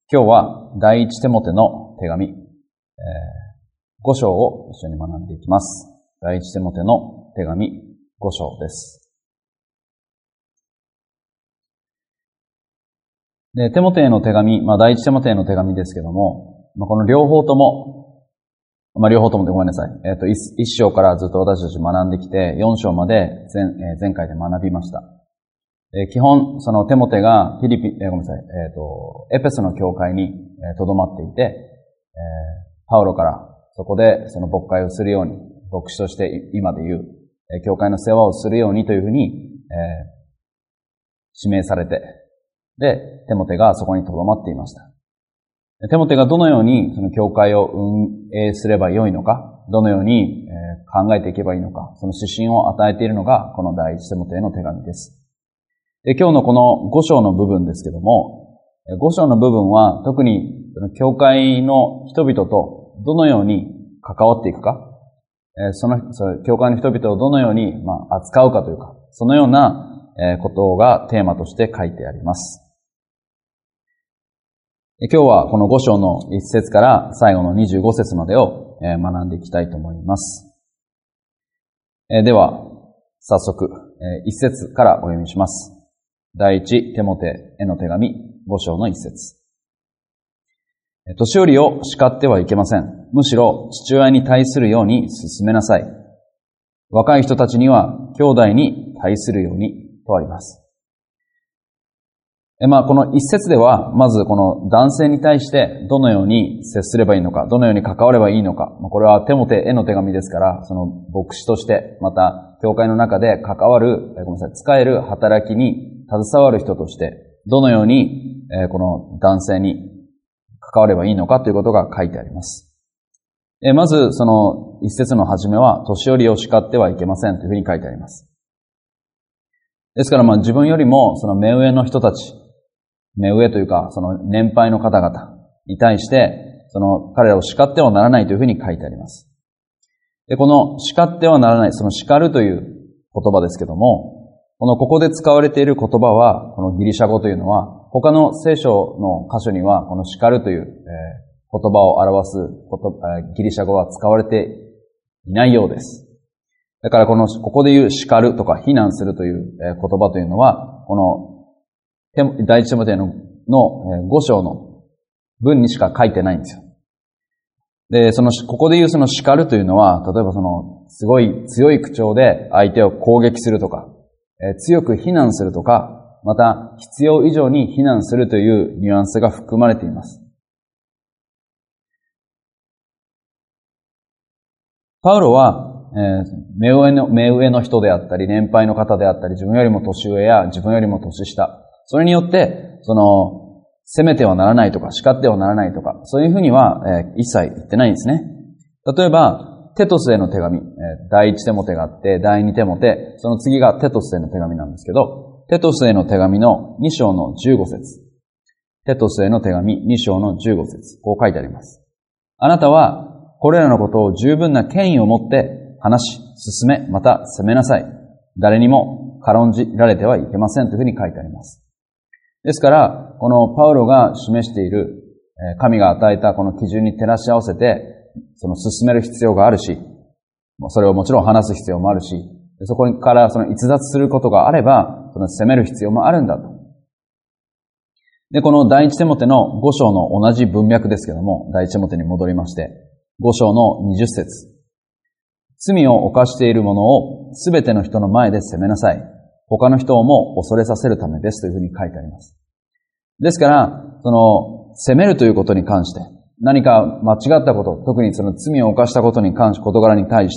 今日は第一テモテの手紙、5章を一緒に学んでいきます。第一テモテの手紙5章です。で、テモテへの手紙、第一テモテへの手紙ですけども、この両方ともでごめんなさい。1章からずっと私たち学んできて、4章まで前回で学びました。基本、そのテモテがエペソの教会に留まっていて、パウロからそこでその牧会をするように、牧師として今で言う、教会の世話をするようにというふうに、指名されて、で、テモテがそこに留まっていました。テモテがどのようにその教会を運営すればよいのか、どのように考えていけばいいのか、その指針を与えているのがこの第一テモテへの手紙です。で、今日のこの5章の部分ですけども、5章の部分は特に教会の人々とどのように関わっていくか、その教会の人々をどのように扱うかというか、そのようなことがテーマとして書いてあります。今日はこの5章の1節から最後の25節までを学んでいきたいと思います。では、早速1節からお読みします。第一テモテへの手紙5章の1節。年寄りを叱ってはいけません。むしろ父親に対するように進めなさい。若い人たちには兄弟に対するようにとあります。この一節では、まずこの男性に対してどのように接すればいいのか、どのように関わればいいのか、これはテモテへの手紙ですから、その牧師として、また教会の中で使える働きに携わる人として、どのようにこの男性に関わればいいのかということが書いてあります。まずその一節の始めは、年寄りを叱ってはいけませんというふうに書いてあります。ですから自分よりもその目上の人たち、目上というか、その年配の方々に対して、その彼らを叱ってはならないというふうに書いてあります。で、この叱ってはならない、その叱るという言葉ですけども、ここで使われている言葉は、このギリシャ語というのは、他の聖書の箇所には、この叱るという言葉を表すギリシャ語は使われていないようです。だからここで言う叱るとか非難するという言葉というのは、この第一テモテの5章の文にしか書いてないんですよ。で、ここで言うその叱るというのは、例えばすごい強い口調で相手を攻撃するとか、強く非難するとか、また必要以上に非難するというニュアンスが含まれています。パウロは、目上の人であったり、年配の方であったり、自分よりも年上や自分よりも年下、それによって、責めてはならないとか、叱ってはならないとか、そういうふうには、一切言ってないんですね。例えば、テトスへの手紙、第一テモテがあって、第二テモテ、その次がテトスへの手紙なんですけど、テトスへの手紙の2章の15節。テトスへの手紙2章の15節。こう書いてあります。あなたは、これらのことを十分な権威を持って話し、進め、また責めなさい。誰にも軽んじられてはいけませんというふうに書いてあります。ですから、このパウロが示している神が与えたこの基準に照らし合わせて、進める必要があるし、それをもちろん話す必要もあるし、そこから逸脱することがあれば、責める必要もあるんだと。で、この第一テモテの5章の同じ文脈ですけども、第一テモテに戻りまして、5章の20節。罪を犯している者をすべての人の前で責めなさい。他の人をも恐れさせるためですというふうに書いてあります。ですから、責めるということに関して、何か間違ったこと、特に罪を犯したことに関し、事柄に対して、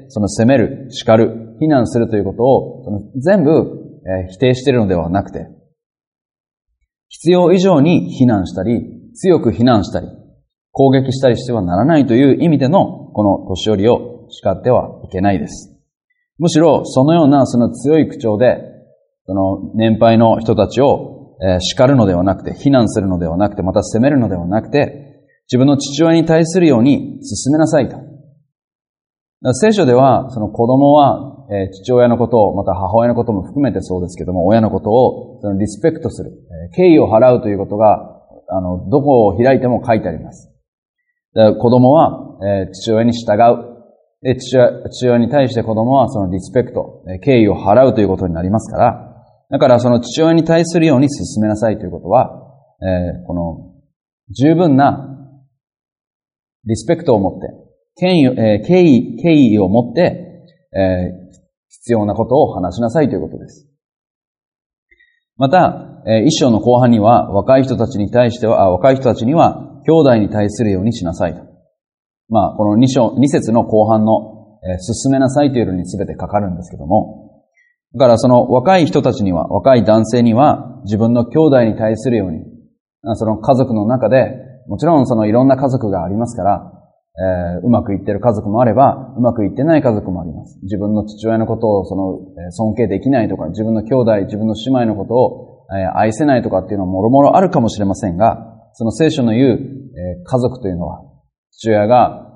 責める、叱る、非難するということを、全部、否定しているのではなくて、必要以上に非難したり、強く非難したり、攻撃したりしてはならないという意味での、この年寄りを叱ってはいけないです。むしろ、そのような強い口調で、年配の人たちを叱るのではなくて、非難するのではなくて、また責めるのではなくて、自分の父親に対するように進めなさいと。聖書では、子供は父親のことを、また母親のことも含めてそうですけども、親のことをリスペクトする、敬意を払うということがどこを開いても書いてあります。子供は、父親に従う。で、父親に対して子供はそのリスペクト、敬意を払うということになりますから、だからその父親に対するように進めなさいということは、この十分なリスペクトを持って、敬意を持って、必要なことを話しなさいということです。また、一章の後半には、若い人たちには、兄弟に対するようにしなさいと。この2節の後半の、進めなさいというのに全てかかるんですけども、だからその若い人たちには、若い男性には、自分の兄弟に対するように、その家族の中で、もちろんそのいろんな家族がありますから、うまくいってる家族もあれば、うまくいってない家族もあります。自分の父親のことを尊敬できないとか、自分の兄弟、自分の姉妹のことを、愛せないとかっていうのはもろもろあるかもしれませんが、その聖書の言う、家族というのは、父親が、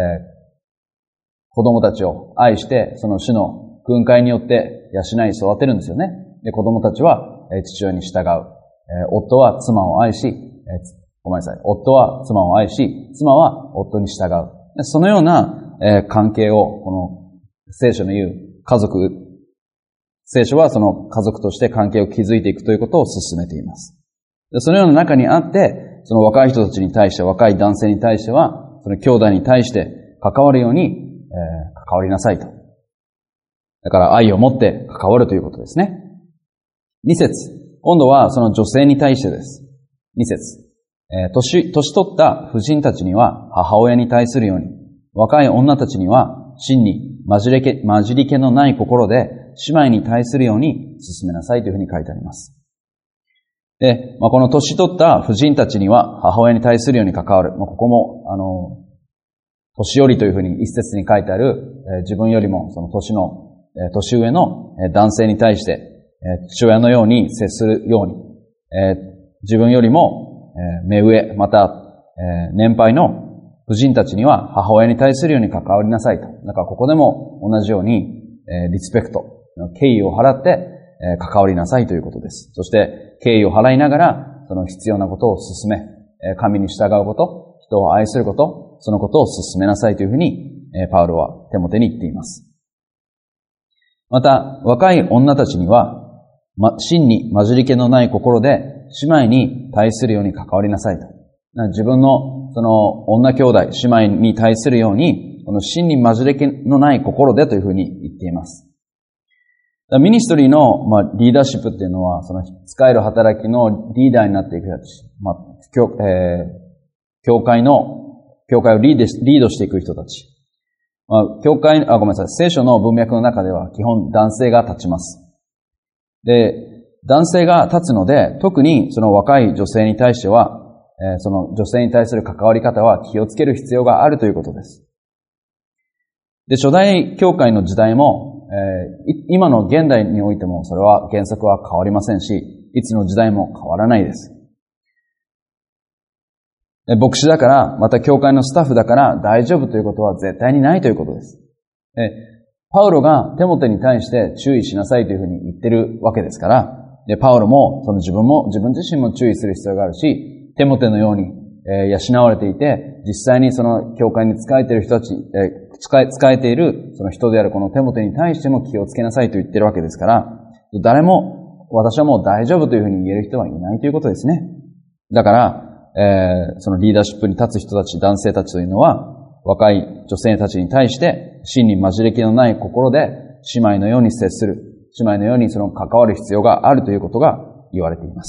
子供たちを愛して、その主の訓戒によって養い育てるんですよね。で、子供たちは、父親に従う。夫は妻を愛し、夫は妻を愛し、妻は夫に従う。そのような、関係を、この聖書の言う家族、聖書はその家族として関係を築いていくということを進めています。そのような中にあって、その若い人たちに対して、若い男性に対しては、その兄弟に対して関わるように、関わりなさいと。だから愛を持って関わるということですね。2節。今度はその女性に対してです。2節。年取った婦人たちには母親に対するように、若い女たちには真に混じり気のない心で姉妹に対するように進めなさいというふうに書いてあります。で、この年取った婦人たちには母親に対するように関わる。ここも、年寄りというふうに一節に書いてある、自分よりもその年上の男性に対して、父親のように接するように、自分よりも目上、また、年配の婦人たちには母親に対するように関わりなさいと。だからここでも同じように、リスペクト、敬意を払って、関わりなさいということです。そして、敬意を払いながら、その必要なことを進め、神に従うこと、人を愛すること、そのことを進めなさいというふうに、パウロはテモテに言っています。また、若い女たちには、真に混じり気のない心で、姉妹に対するように関わりなさいと。自分の、その、女兄弟、姉妹に対するように、この真に混じり気のない心でというふうに言っています。ミニストリーの、リーダーシップっていうのは、その、使える働きのリーダーになっていく人たち、教会をリードしていく人たち。聖書の文脈の中では基本男性が立ちます。で、男性が立つので、特にその若い女性に対しては、その女性に対する関わり方は気をつける必要があるということです。で、初代教会の時代も、今の現代においてもそれは原則は変わりませんし、いつの時代も変わらないです。牧師だから、また教会のスタッフだから大丈夫ということは絶対にないということです。パウロがテモテに対して注意しなさいというふうに言ってるわけですから、で、パウロも、自分自身も注意する必要があるし、テモテのように、養われていて、実際にその教会に仕えている人たち、仕えているその人であるこのテモテに対しても気をつけなさいと言ってるわけですから、私はもう大丈夫というふうに言える人はいないということですね。だから、そのリーダーシップに立つ人たち、男性たちというのは、若い女性たちに対して、真に混じり気のない心で、姉妹のように接する。姉妹のようにその関わる必要があるということが言われています。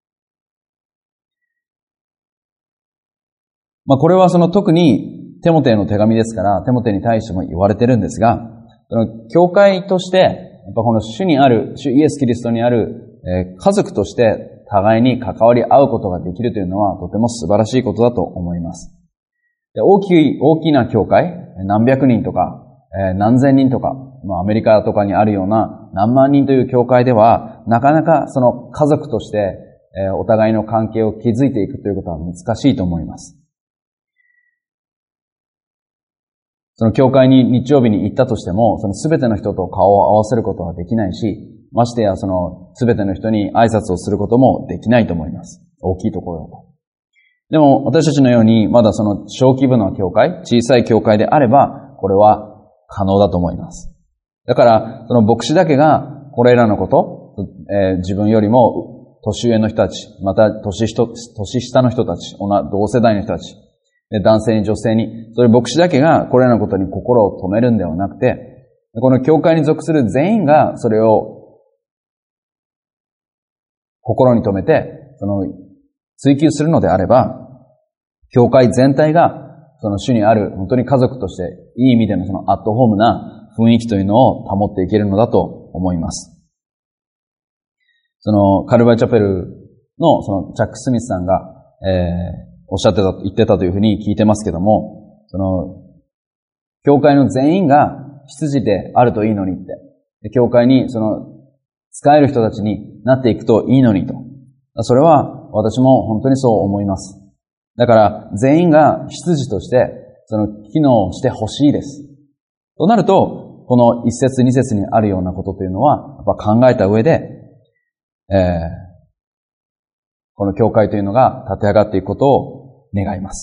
これはその特にテモテへの手紙ですから、テモテに対しても言われてるんですが、その教会として、やっぱこの主イエス・キリストにある、家族として互いに関わり合うことができるというのはとても素晴らしいことだと思います。で、大きな教会、何百人とか、何千人とか、アメリカとかにあるような何万人という教会では、なかなかその家族として、お互いの関係を築いていくということは難しいと思います。その教会に日曜日に行ったとしても、その全ての人と顔を合わせることはできないし、ましてやその全ての人に挨拶をすることもできないと思います。大きいところだと。 でも私たちのようにまだその小規模な教会、小さい教会であれば、これは可能だと思います。だから、その牧師だけがこれらのこと、自分よりも年上の人たち、また年下の人たち、同世代の人たち、男性に女性に、そういう牧師だけがこれらのことに心を止めるんではなくて、この教会に属する全員がそれを心に留めて、追求するのであれば、教会全体がその主にある本当に家族としていい意味でのそのアットホームな雰囲気というのを保っていけるのだと思います。カルバイチャペルのチャック・スミスさんが、言ってたというふうに聞いてますけども、教会の全員が執事であるといいのにって、教会に使える人たちになっていくといいのにと。それは私も本当にそう思います。だから全員が執事として機能してほしいです。となると、この一節二節にあるようなことというのは、やっぱ考えた上で、この教会というのが立て上がっていくことを願います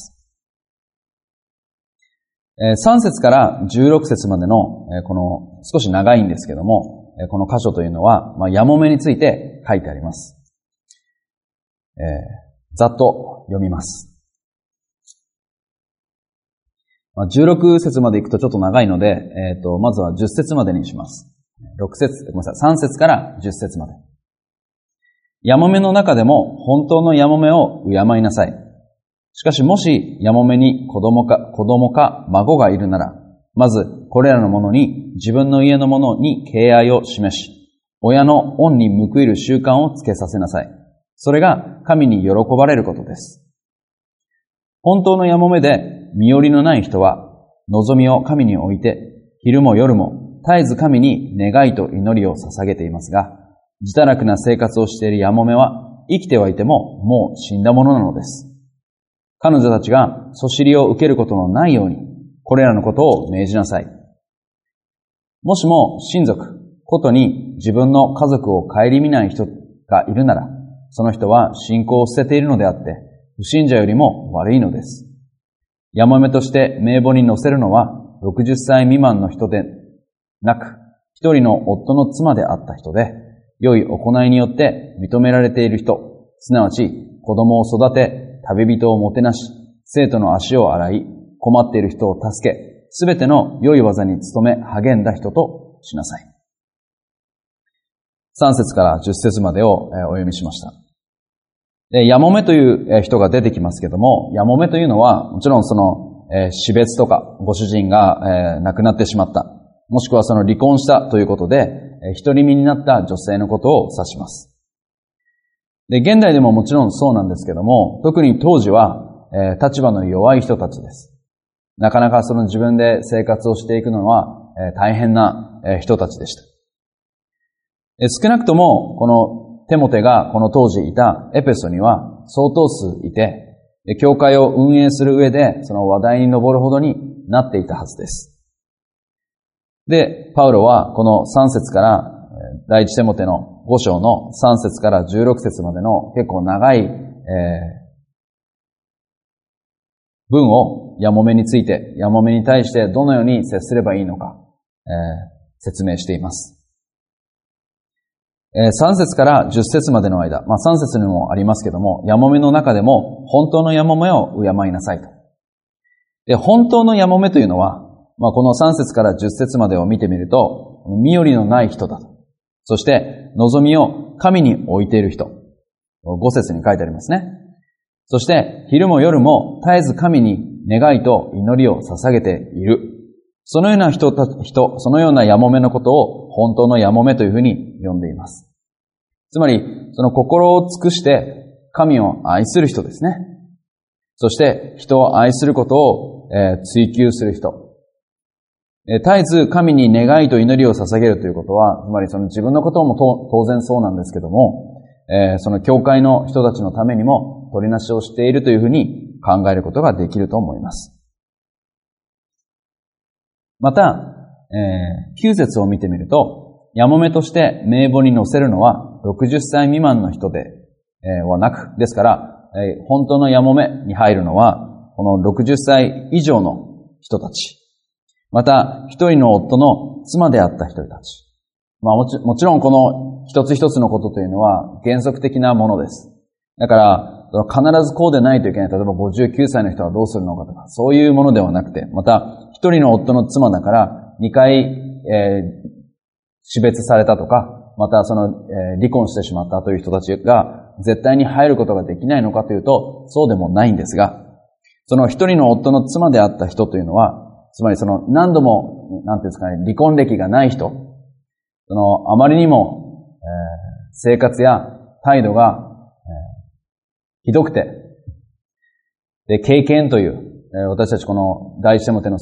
。3節から16節までの、この少し長いんですけども、この箇所というのは、やもめについて書いてあります。ざっと読みます。16節まで行くとちょっと長いので、まずは10節までにします。3節から10節まで。やもめの中でも本当のやもめを敬いなさい。しかしもしやもめに子供か孫がいるなら、まずこれらのものに自分の家のものに敬愛を示し、親の恩に報いる習慣をつけさせなさい。それが神に喜ばれることです。本当のやもめで身寄りのない人は、望みを神に置いて、昼も夜も絶えず神に願いと祈りを捧げていますが、自堕落な生活をしているやもめは、生きてはいてももう死んだものなのです。彼女たちがそしりを受けることのないように、これらのことを命じなさい。もしも親族、ことに自分の家族を顧みない人がいるなら、その人は信仰を捨てているのであって、不信者よりも悪いのです。やもめとして名簿に載せるのは、60歳未満の人でなく、一人の夫の妻であった人で、良い行いによって認められている人、すなわち子供を育て、旅人をもてなし、生徒の足を洗い、困っている人を助け、すべての良い技に努め励んだ人としなさい。3節から10節までをお読みしました。やもめという人が出てきますけども、やもめというのは、もちろん死別とか、ご主人が亡くなってしまった。もしくは離婚したということで、独り身になった女性のことを指します。で、現代でももちろんそうなんですけども、特に当時は、立場の弱い人たちです。なかなか自分で生活をしていくのは、大変な人たちでした。少なくとも、このテモテがこの当時いたエペソには相当数いて、教会を運営する上でその話題に上るほどになっていたはずです。で、パウロはこの3節から第一テモテの5章の3節から16節までの結構長い、文をやもめについて、やもめに対してどのように接すればいいのか、説明しています。3節から10節までの間、3節にもありますけども、やもめの中でも本当のやもめを敬いなさいと。で、本当のやもめというのは、この3節から10節までを見てみると、身寄りのない人だと。そして、望みを神に置いている人。5節に書いてありますね。そして、昼も夜も絶えず神に願いと祈りを捧げている。そのような人、そのようなやもめのことを本当のやもめというふうに呼んでいます。つまり、その心を尽くして神を愛する人ですね。そして人を愛することを追求する人。絶えず神に願いと祈りを捧げるということは、つまり自分のことも当然そうなんですけども、その教会の人たちのためにも取りなしをしているというふうに考えることができると思います。また、9節を見てみると、やもめとして名簿に載せるのは60歳未満の人ではなく、ですから、 本当のやもめに入るのは、この60歳以上の人たち。また、一人の夫の妻であった人たち。もちろんこの一つ一つのことというのは原則的なものです。だから、必ずこうでないといけない。例えば59歳の人はどうするのかとか、そういうものではなくて、また、一人の夫の妻だから、2回、死別されたとか、また離婚してしまったという人たちが絶対に入ることができないのかというと、そうでもないんですが、その一人の夫の妻であった人というのは、つまり何度も、なんていうんですかね、離婚歴がない人、あまりにも、生活や態度が、ひどくて、で、経験という、私たちこの第一テモテの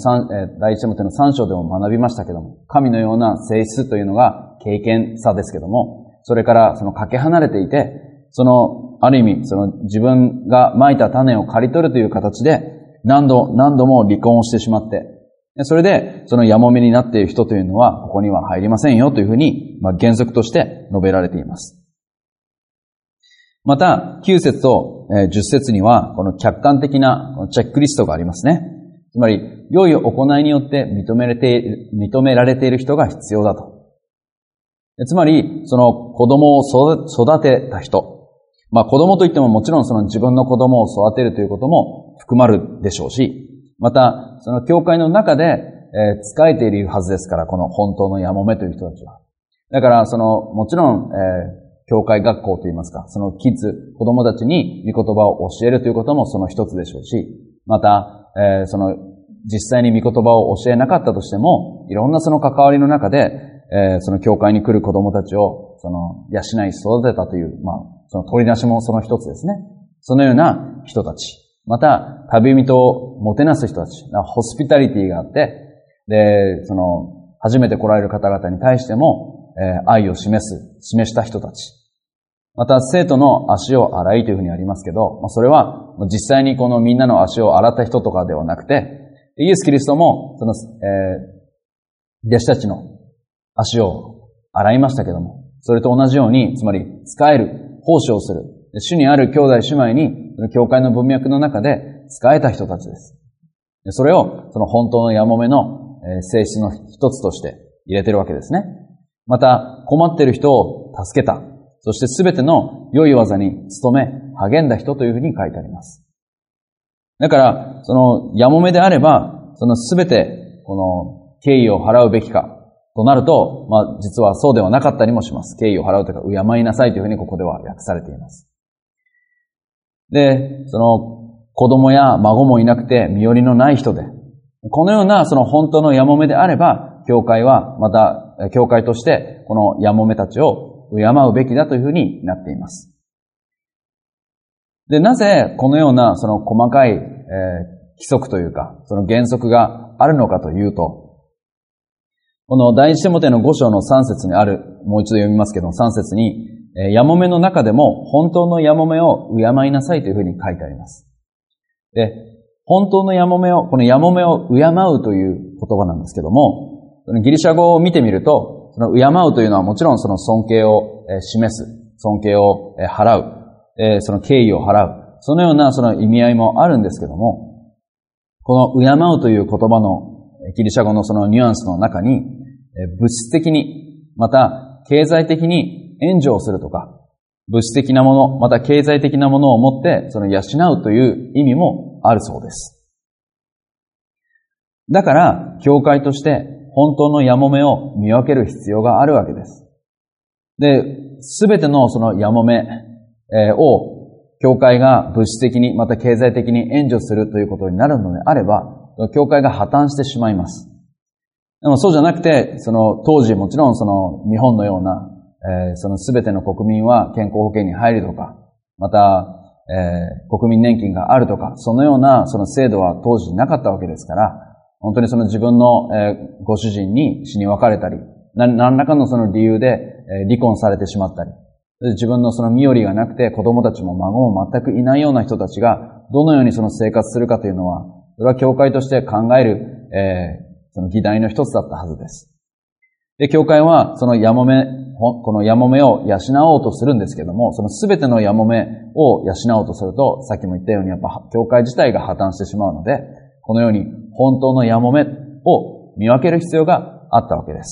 3章でも学びましたけども、神のような性質というのが経験さですけども、それからかけ離れていて、ある意味、自分が蒔いた種を刈り取るという形で、何度も離婚をしてしまって、それで、やもめになっている人というのは、ここには入りませんよというふうに、原則として述べられています。また、9節と10節には、この客観的なチェックリストがありますね。つまり、良い行いによって認められている人が必要だと。つまり、子供を育てた人。子供といってももちろん自分の子供を育てるということも含まるでしょうし、また、教会の中で、仕えているはずですから、この本当のやもめという人たちは。だから、もちろん、教会学校といいますか、子供たちに御言葉を教えるということもその一つでしょうし、また、実際に御言葉を教えなかったとしても、いろんな関わりの中で、教会に来る子供たちを、養い育てたという、取り出しもその一つですね。そのような人たち。また、旅人をもてなす人たち。ホスピタリティがあって、で、初めて来られる方々に対しても、愛を示した人たち。また、生徒の足を洗いというふうにありますけど、それは、実際にこのみんなの足を洗った人とかではなくて、イエス・キリストも、弟子たちの足を洗いましたけども、それと同じように、つまり、仕える、奉仕をする。主にある兄弟姉妹に、教会の文脈の中で仕えた人たちです。それを、本当のやもめの性質の一つとして入れてるわけですね。また、困っている人を助けた。そしてすべての良い技に努め、励んだ人というふうに書いてあります。だから、やもめであれば、すべて、敬意を払うべきか、となると、実はそうではなかったりもします。敬意を払うというか、敬いなさいというふうにここでは訳されています。で、子供や孫もいなくて身寄りのない人で、このような本当のやもめであれば、教会はまた、教会としてこのやもめたちを敬うべきだというふうになっています。で、なぜこのような細かい、規則というか、原則があるのかというと、この第一テモテの5章の3節にある、もう一度読みますけど、3節に、やもめの中でも本当のやもめを敬いなさいというふうに書いてあります。で、本当のやもめを、このやもめを敬うという言葉なんですけども、ギリシャ語を見てみると、敬うというのはもちろん尊敬を示す、尊敬を払う、敬意を払う、そのような意味合いもあるんですけども、この敬うという言葉のギリシャ語のニュアンスの中に、物質的に、また経済的に援助をするとか、物質的なもの、また経済的なものを持って、養うという意味もあるそうです。だから、教会として本当のやもめを見分ける必要があるわけです。で、すべてのやもめを、教会が物質的に、また経済的に援助するということになるのであれば、教会が破綻してしまいます。でもそうじゃなくて、当時もちろん日本のような、すべての国民は健康保険に入るとか、また、国民年金があるとか、そのような制度は当時なかったわけですから、本当に自分の、ご主人に死に別れたり、何らかの理由で、離婚されてしまったり、自分の身寄りがなくて子供たちも孫も全くいないような人たちが、どのように生活するかというのは、それは教会として考える、議題の一つだったはずです。で、教会はやもめ、 このヤモメを養おうとするんですけども、そのすべてのヤモメを養おうとすると、さっきも言ったようにやっぱ教会自体が破綻してしまうので、このように本当のヤモメを見分ける必要があったわけです。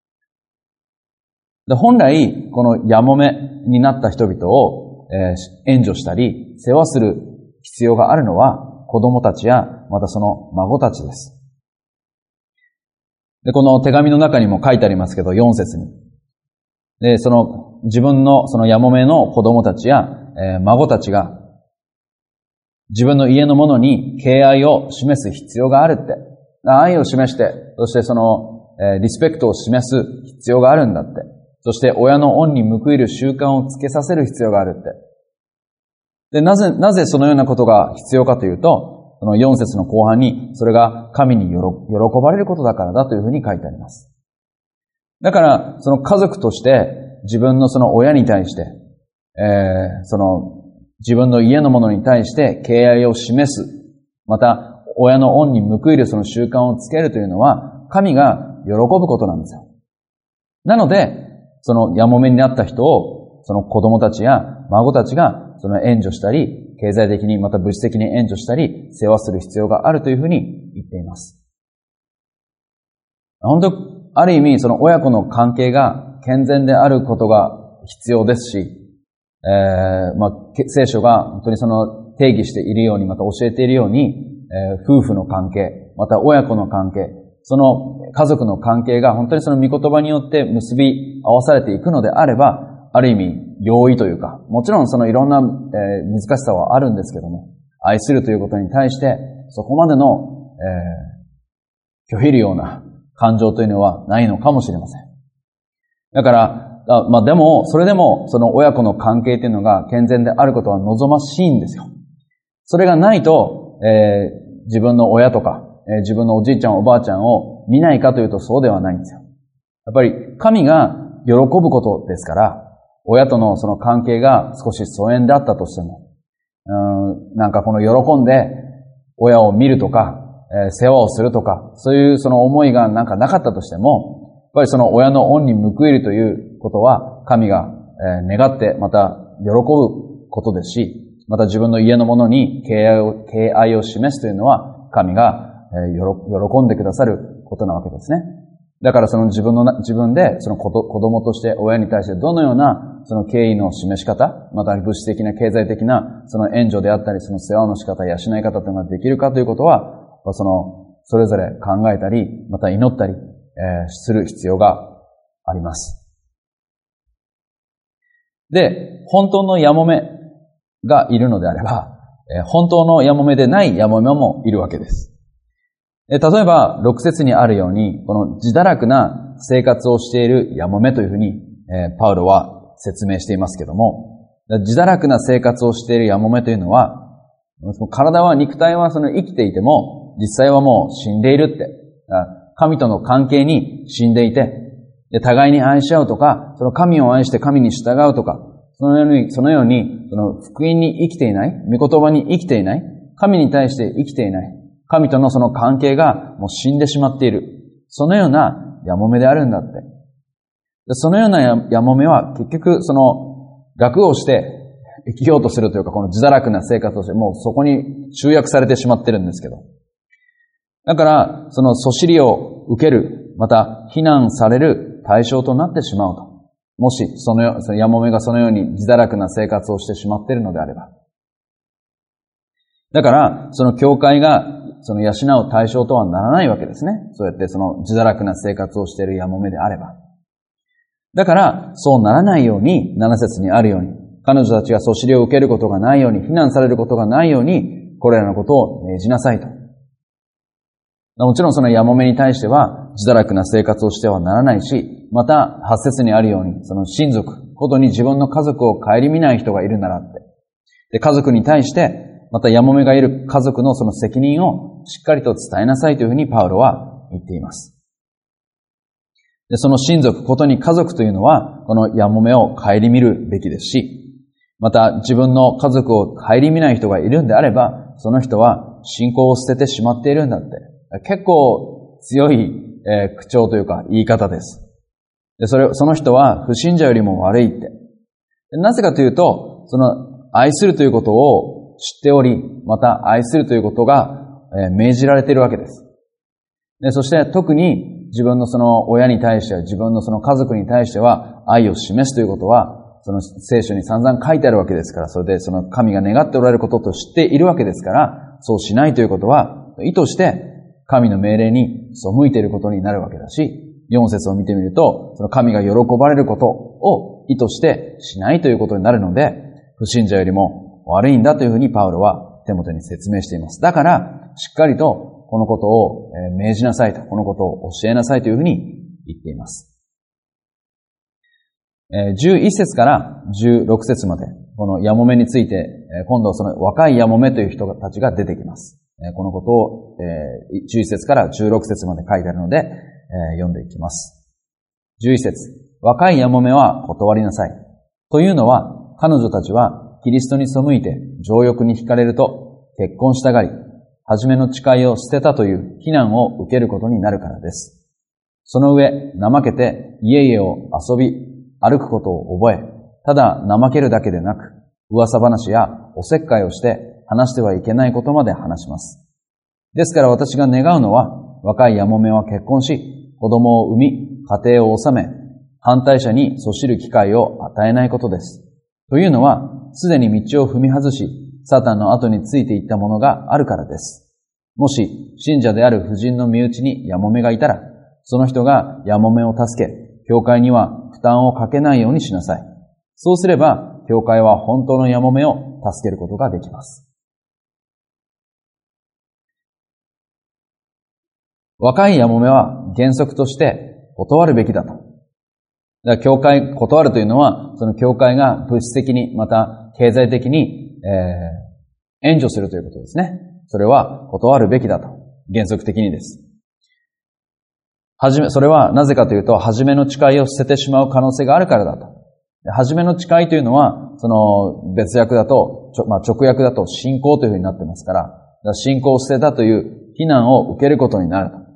で、本来、このヤモメになった人々を、援助したり、世話する必要があるのは、子供たちや、またその孫たちです。で、この手紙の中にも書いてありますけど、4節に。で、自分のそのヤモメの子供たちや、孫たちが、自分の家の者に敬愛を示す必要があるって。愛を示して、そしてリスペクトを示す必要があるんだって。そして親の恩に報いる習慣をつけさせる必要があるって。で、なぜそのようなことが必要かというと、その4節の後半に、それが神に喜ばれることだからだというふうに書いてあります。だから、その家族として自分のその親に対して、自分の家の者に対して敬愛を示す、また親の恩に報いるその習慣をつけるというのは、神が喜ぶことなんですよ。なので、そのヤモメになった人を、その子供たちや孫たちがその援助したり、経済的にまた物質的に援助したり、世話する必要があるというふうに言っています。本当、ある意味、その親子の関係が健全であることが必要ですし、聖書が本当にその定義しているように、また教えているように、夫婦の関係、また親子の関係、その家族の関係が本当にその御言葉によって結び合わされていくのであれば、ある意味容易というか、もちろんそのいろんな、難しさはあるんですけども、愛するということに対してそこまでの、拒否るような感情というのはないのかもしれません。だから、でも、それでもその親子の関係というのが健全であることは望ましいんですよ。それがないと、自分の親とか、自分のおじいちゃんおばあちゃんを見ないかというとそうではないんですよ。やっぱり神が喜ぶことですから、親とのその関係が少し疎遠であったとしても、なんかこの喜んで親を見るとか、世話をするとか、そういうその思いがなんかなかったとしても、やっぱりその親の恩に報いるということは神が願ってまた喜ぶことですし、また自分の家の者に敬愛を示すというのは神が喜んでくださることなわけですね。だからその自分でその子供として親に対してどのようなその敬意の示し方、また物質的な経済的なその援助であったり、その世話の仕方、養い方というのができるかということは、それぞれ考えたり、また祈ったり、する必要があります。で、本当のヤモメがいるのであれば、本当のヤモメでないヤモメもいるわけです。例えば、6節にあるように、この自堕落な生活をしているヤモメというふうに、パウロは説明していますけども、自堕落な生活をしているヤモメというのは、肉体は生きていても、実際はもう死んでいるって、神との関係に死んでいて、互いに愛し合うとか、その神を愛して神に従うとか、そのように、福音に生きていない、御言葉に生きていない、神に対して生きていない、神とのその関係がもう死んでしまっている。そのようなヤモメであるんだって。そのようなヤモメは結局楽をして生きようとするというか、この自堕落な生活をして、もうそこに集約されてしまってるんですけど。だから、そのそしりを受ける、また非難される対象となってしまうと。もし、そのヤモメがそのように自堕落な生活をしてしまっているのであれば。だから、その教会が養う対象とはならないわけですね。そうやって自堕落な生活をしているヤモメであれば。だから、そうならないように、7節にあるように、彼女たちがそしりを受けることがないように、非難されることがないように、これらのことを命じなさいと。もちろんそのヤモメに対しては、自堕落な生活をしてはならないし、また、8節にあるように、その親族ほどに自分の家族を顧みない人がいるならって。で、家族に対して、またヤモメがいる家族のその責任をしっかりと伝えなさいというふうにパウロは言っています。で、その親族ことに家族というのは、このヤモメを顧みるべきですし、また自分の家族を顧みない人がいるんであれば、その人は信仰を捨ててしまっているんだって。結構強い口調というか言い方です。 で、その人は不信者よりも悪いって。なぜかというと、その愛するということを知っており、また愛するということが命じられているわけです。で、そして特に自分のその親に対しては、自分のその家族に対しては愛を示すということは、その聖書に散々書いてあるわけですから、それでその神が願っておられることと知っているわけですから、そうしないということは、意図して神の命令に背いていることになるわけだし、4節を見てみると、その神が喜ばれることを意図してしないということになるので、不信者よりも悪いんだというふうにパウロはテモテに説明しています。だから、しっかりとこのことを命じなさいと、このことを教えなさいというふうに言っています。11節から16節まで、このヤモメについて、今度はその若いヤモメという人たちが出てきます。このことを11節から16節まで書いてあるので、読んでいきます。11節、若いヤモメは断りなさい。というのは、彼女たちはキリストに背いて情欲に惹かれると結婚したがり、初めの誓いを捨てたという非難を受けることになるからです。その上、怠けて家々を遊び、歩くことを覚え、ただ怠けるだけでなく、噂話やおせっかいをして話してはいけないことまで話します。ですから私が願うのは、若いヤモメは結婚し、子供を産み、家庭を治め、反対者にそしる機会を与えないことです。というのは、すでに道を踏み外し、サタンの後についていったものがあるからです。もし、信者である婦人の身内にヤモメがいたら、その人がヤモメを助け、教会には負担をかけないようにしなさい。そうすれば、教会は本当のヤモメを助けることができます。若いヤモメは原則として断るべきだと。だから断るというのは、その教会が物質的に、また経済的に、援助するということですね。それは断るべきだと。原則的にです。それはなぜかというと、初めの誓いを捨ててしまう可能性があるからだと。初めの誓いというのは、その別訳だと、直訳だと信仰というふうになってますから、信仰を捨てたという非難を受けることになると。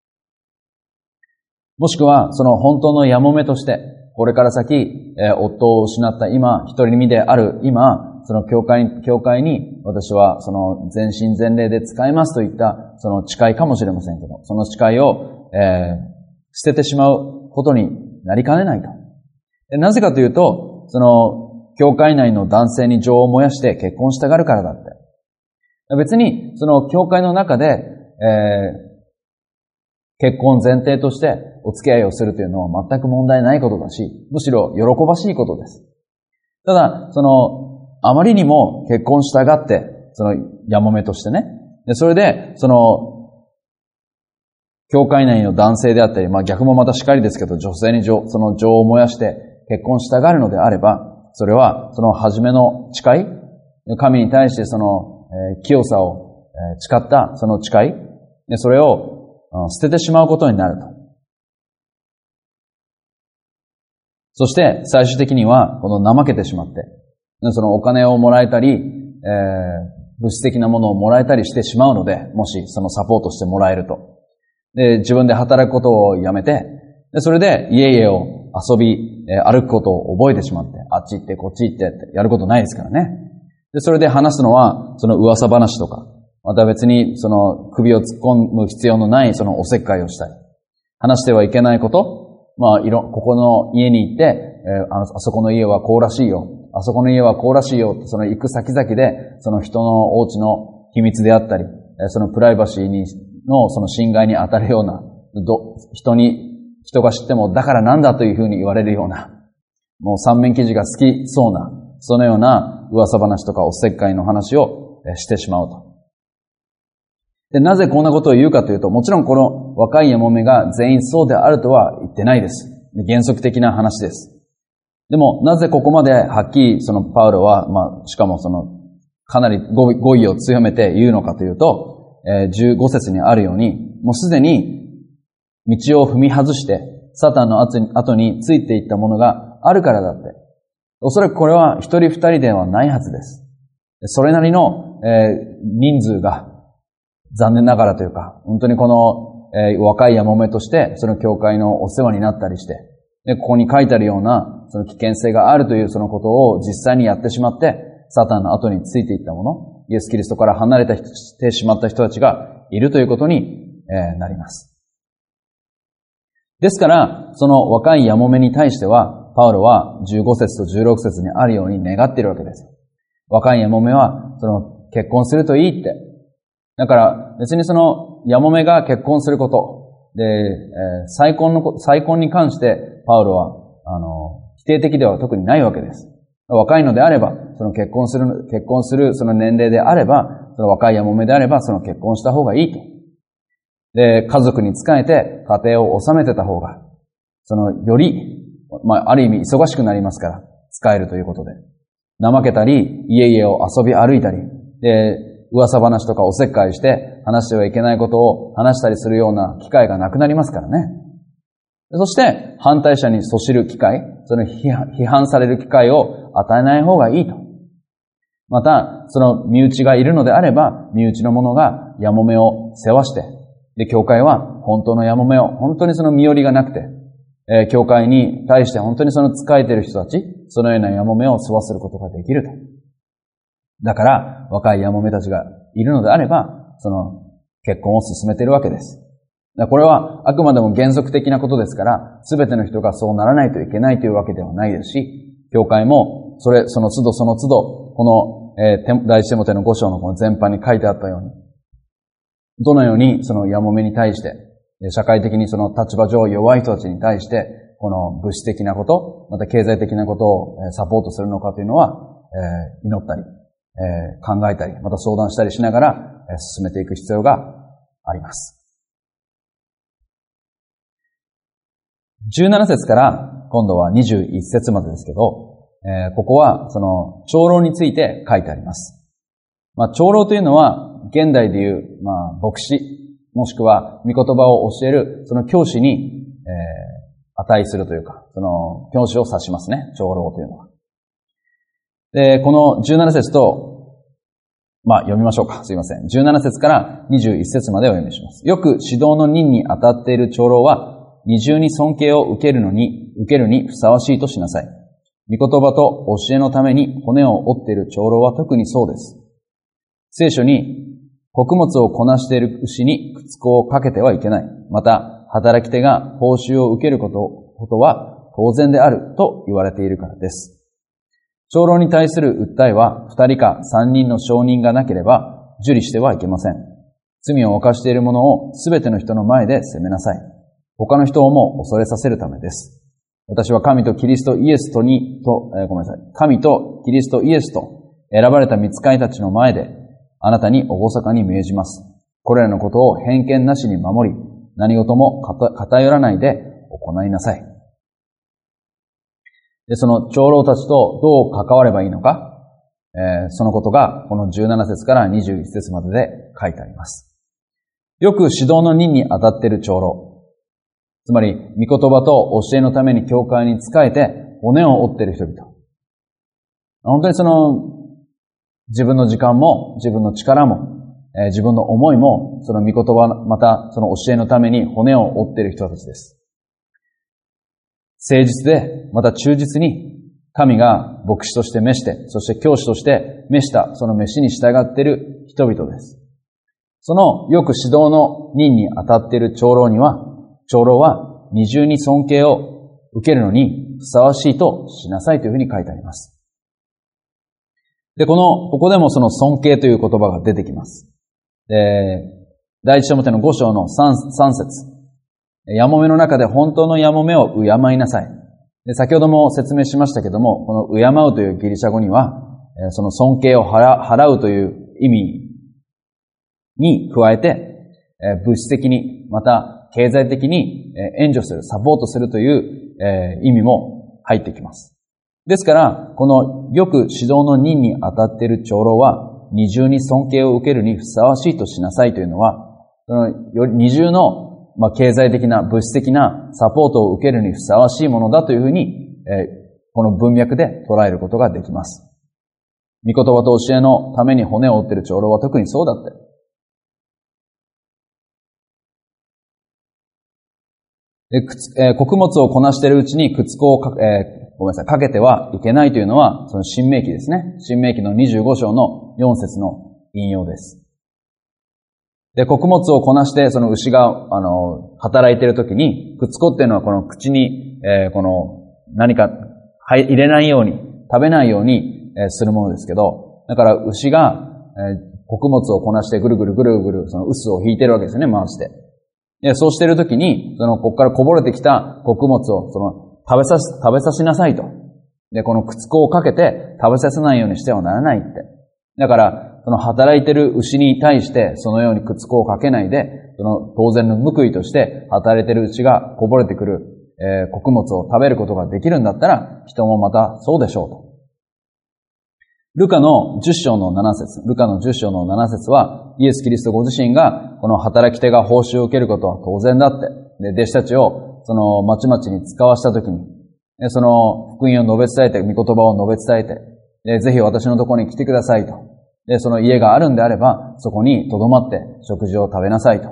もしくは、その本当のヤモメとして、これから先、夫を失った今、独り身である今、その教会に私はその全身全霊で使いますといったその誓いかもしれませんけど、その誓いを、捨ててしまうことになりかねないと。なぜかというと、その教会内の男性に情を燃やして結婚したがるからだって。別に、その教会の中で、結婚前提としてお付き合いをするというのは全く問題ないことだし、むしろ喜ばしいことです。ただ、あまりにも結婚したがって、そのヤモメとしてね。で、それで、教会内の男性であったり、逆もまたしかりですけど、女性にその情を燃やして結婚したがるのであれば、それは、その初めの誓い、神に対して清さを誓ったその誓い、でそれを捨ててしまうことになると。そして最終的にはこの怠けてしまって、そのお金をもらえたり、物質的なものをもらえたりしてしまうので、もしそのサポートしてもらえると。で、自分で働くことをやめて、でそれで家々を遊び、歩くことを覚えてしまって、あっち行ってこっち行ってってやることないですからね。で、それで話すのはその噂話とか、また別にその首を突っ込む必要のないそのおせっかいをしたり、話してはいけないこと、ここの家に行って、あそこの家はこうらしいよ、あそこの家はこうらしいよって、その行く先々で、その人のお家の秘密であったり、そのプライバシーのその侵害に当たるような、人が知ってもだからなんだというふうに言われるような、もう三面記事が好きそうな、そのような噂話とかおせっかいの話をしてしまうと。で、なぜこんなことを言うかというと、もちろんこの若いヤモメが全員そうであるとは言ってないです。原則的な話です。でも、なぜここまではっきりパウロは、しかもかなり語彙を強めて言うのかというと、15節にあるように、もうすでに道を踏み外して、サタンの後についていったものがあるからだって。おそらくこれは一人二人ではないはずです。それなりの、人数が、残念ながらというか、本当にこの、若いヤモメとして、その教会のお世話になったりして、 で、ここに書いてあるような、その危険性があるというそのことを実際にやってしまって、サタンの後についていったもの、イエス・キリストから離れてしまった人たちがいるということになります。ですから、その若いやもめに対しては、パウロは15節と16節にあるように願っているわけです。若いやもめは、結婚するといいって。だから、別にやもめが結婚すること。で、再婚に関して、パウロは、否定的では特にないわけです。若いのであれば、結婚するその年齢であれば、その若いやもめであれば、結婚した方がいいと。で、家族に仕えて家庭を治めてた方が、より、ある意味忙しくなりますから、使えるということで。怠けたり、家々を遊び歩いたり、で、噂話とかおせっかいして話してはいけないことを話したりするような機会がなくなりますからね。そして、反対者にそしる機会、批判される機会を与えない方がいいと。また、身内がいるのであれば、身内の者がやもめを世話して、で、教会は本当のやもめを、本当に身寄りがなくて、教会に対して本当に仕えている人たち、そのようなやもめを世話することができると。だから、若いやもめたちがいるのであれば、結婚を進めているわけです。これはあくまでも原則的なことですから、すべての人がそうならないといけないというわけではないですし、教会もその都度その都度、この、第一テモテの5章のこの前半に書いてあったように、どのようにやもめに対して、社会的に立場上弱い人たちに対して、この物質的なこと、また経済的なことをサポートするのかというのは、祈ったり、考えたり、また相談したりしながら、進めていく必要があります。17節から今度は21節までですけど、ここは長老について書いてあります。長老というのは現代でいう、牧師、もしくは御言葉を教えるその教師に、値するというか、その教師を指しますね、長老というのは。で、この17節と、読みましょうか。すいません。17節から21節までお読みします。よく指導の任に当たっている長老は、二重に尊敬を受けるにふさわしいとしなさい。御言葉と教えのために骨を折っている長老は特にそうです。聖書に、穀物をこなしている牛に靴子をかけてはいけない。また、働き手が報酬を受けることは当然であると言われているからです。長老に対する訴えは2人か3人の証人がなければ受理してはいけません。罪を犯している者をすべての人の前で責めなさい。他の人をも恐れさせるためです。私は神とキリストイエスと神とキリストイエスと選ばれた御使いたちの前であなたに厳かに命じます。これらのことを偏見なしに守り、何事も偏らないで行いなさい。で、その長老たちとどう関わればいいのか、そのことがこの17節から21節までで書いてあります。よく指導の任に当たっている長老。つまり、御言葉と教えのために教会に仕えて骨を折っている人々。本当に自分の時間も、自分の力も、自分の思いも、その御言葉、またその教えのために骨を折っている人たちです。誠実で、また忠実に、神が牧師として召して、そして教師として召した、その召しに従っている人々です。そのよく指導の任に当たっている長老は二重に尊敬を受けるのにふさわしいとしなさいというふうに書いてあります。で、ここでもその尊敬という言葉が出てきます。第一テモテの5章の3節。やもめの中で本当のやもめを敬いなさい。で、先ほども説明しましたけども、この敬うというギリシャ語には、その尊敬を払うという意味に加えて、物質的に、また経済的に援助する、サポートするという意味も入ってきます。ですから、このよく指導の任に当たっている長老は、二重に尊敬を受けるにふさわしいとしなさいというのは、その二重の経済的な、物質的なサポートを受けるにふさわしいものだというふうに、この文脈で捉えることができます。御言葉と教えのために骨を折っている長老は特にそうだって。 で、穀物をこなしているうちに靴子をかけてはいけないというのは、その新明記ですね。新明記の25章の4節の引用です。で、穀物をこなして、その牛が、働いているときに、靴子っていうのはこの口に、何か入れないように、食べないように、するものですけど、だから牛が、穀物をこなしてぐるぐるぐるぐる、その臼を引いてるわけですね、回して。で、そうしているときに、ここからこぼれてきた穀物を、食べさしなさいと。で、この靴子をかけて食べさせないようにしてはならないって。だから、働いてる牛に対して、そのように靴子をかけないで、当然の報いとして、働いてる牛がこぼれてくる、穀物を食べることができるんだったら、人もまたそうでしょうと。ルカの10章の7節は、イエス・キリストご自身が、この働き手が報酬を受けることは当然だって、で、弟子たちを、まちまちに使わしたときに、その福音を述べ伝えて、御言葉を述べ伝えて、ぜひ私のところに来てくださいと。で、その家があるんであれば、そこに留まって食事を食べなさいと。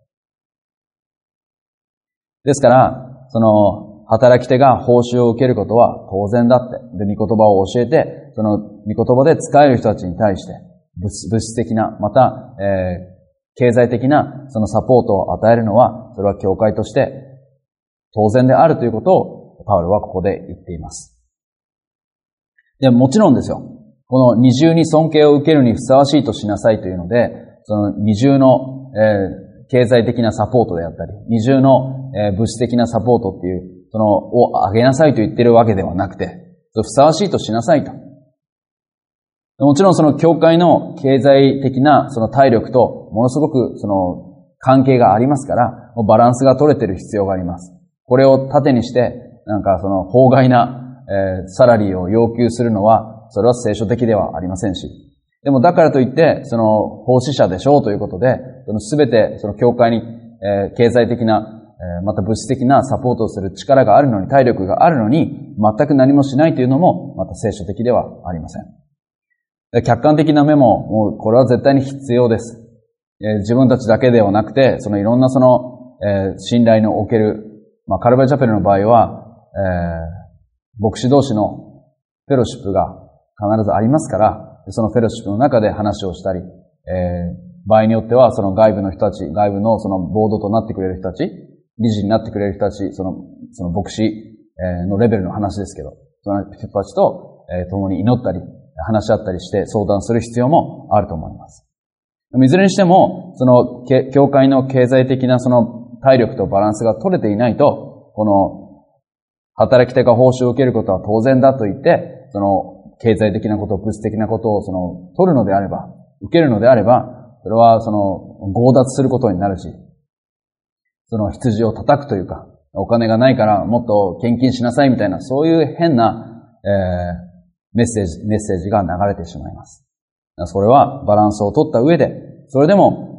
ですから、働き手が報酬を受けることは当然だって。で、御言葉を教えて、その御言葉で使える人たちに対して、物質的な、また、経済的なそのサポートを与えるのは、それは教会として当然であるということを、パウロはここで言っています。で、もちろんですよ。この二重に尊敬を受けるにふさわしいとしなさいというので、その二重の、経済的なサポートであったり、二重の、物質的なサポートっていう、をあげなさいと言っているわけではなくて、ふさわしいとしなさいと。もちろんその教会の経済的なその体力とものすごくその関係がありますから、バランスが取れている必要があります。これを盾にして、その法外な、サラリーを要求するのは、それは聖書的ではありませんし。でもだからといって、その奉仕者でしょうということで、すべてその教会に、経済的な、また物質的なサポートをする力があるのに、体力があるのに、全く何もしないというのも、また聖書的ではありません。客観的な目も、これは絶対に必要です。自分たちだけではなくて、いろんな信頼のおける、カルバリチャペルの場合は、牧師同士のフェロシップが必ずありますから、そのフェロシップの中で話をしたり、場合によってはその外部の人たち、外部のそのボードとなってくれる人たち、理事になってくれる人たち、その牧師のレベルの話ですけど、その人たちと共に祈ったり、話し合ったりして相談する必要もあると思います。いずれにしても、教会の経済的な体力とバランスが取れていないと、働き手が報酬を受けることは当然だと言って、経済的なこと、物質的なことを取るのであれば、受けるのであれば、それは強奪することになるし、羊を叩くというか、お金がないからもっと献金しなさいみたいな、そういう変な、メッセージが流れてしまいます。それはバランスを取った上で、それでも、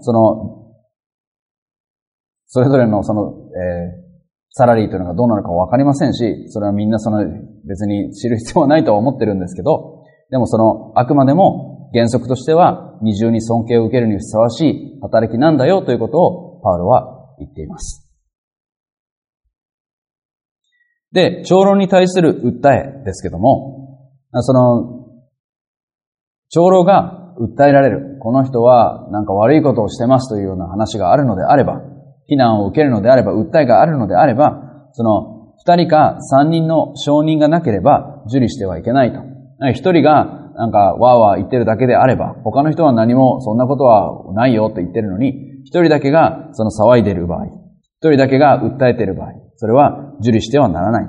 それぞれのサラリーというのがどうなのかわかりませんし、それはみんな別に知る必要はないとは思ってるんですけど、でもあくまでも原則としては二重に尊敬を受けるにふさわしい働きなんだよということをパウロは言っています。で、長老に対する訴えですけども、長老が訴えられる。この人はなんか悪いことをしてますというような話があるのであれば、非難を受けるのであれば、訴えがあるのであれば、二人か三人の証人がなければ受理してはいけないと。一人がなんかわーわー言ってるだけであれば、他の人は何もそんなことはないよと言ってるのに、一人だけが騒いでいる場合、一人だけが訴えている場合、それは受理してはならないと。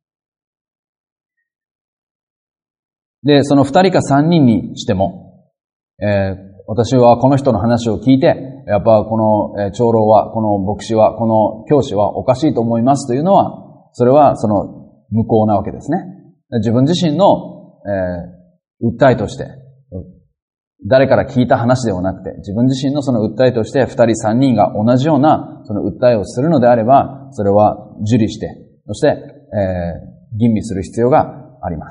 で、その二人か三人にしても、私はこの人の話を聞いて、やっぱこの長老は、この牧師は、この教師はおかしいと思いますというのは、それは無効なわけですね。自分自身の、訴えとして、誰から聞いた話ではなくて、自分自身の訴えとして二人三人が同じような訴えをするのであれば、それは受理して、そして、吟味する必要があります。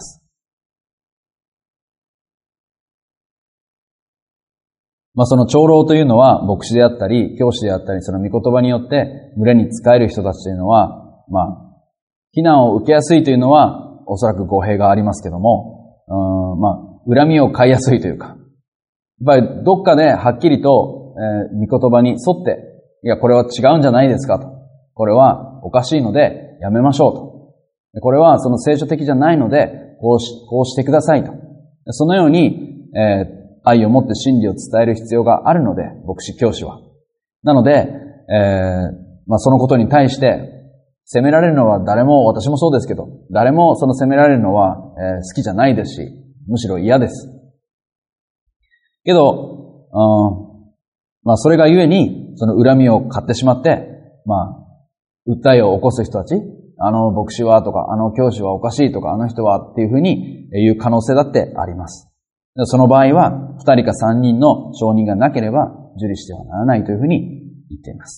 長老というのは牧師であったり、教師であったり、御言葉によって群れに仕える人たちというのは、 非難を受けやすいというのは、おそらく語弊がありますけども、恨みを買いやすいというか、やっぱりどっかではっきりと、御言葉に沿って、いや、これは違うんじゃないですかと。これはおかしいのでやめましょうと。これはその聖書的じゃないので、こうしてくださいと。そのように、愛を持って真理を伝える必要があるので、牧師教師は。なので、そのことに対して、責められるのは誰も、私もそうですけど、誰もその責められるのは、好きじゃないですし、むしろ嫌です。けど、それがゆえに、その恨みを買ってしまって、訴えを起こす人たち、牧師はとか、教師はおかしいとか、あの人はっていうふうに言う可能性だってあります。その場合は、2人か3人の証人がなければ、受理してはならないというふうに言っています。